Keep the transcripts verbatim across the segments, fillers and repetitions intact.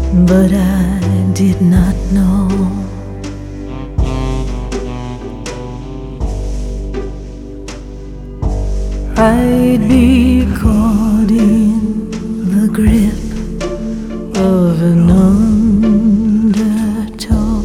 but I did not know I'd be caught in the grip of an undertow,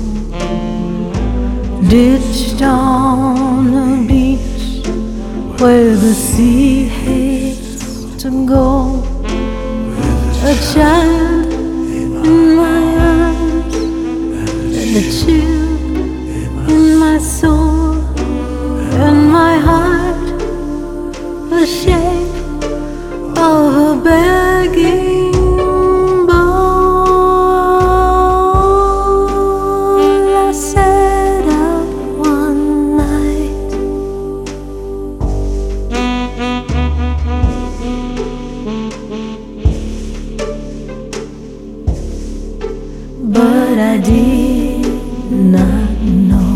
ditched on a beach where the sea hates to go, a child in my arms and a chill in my soul, and my heart the shape of a begging bowl. I set out one night, but I did not know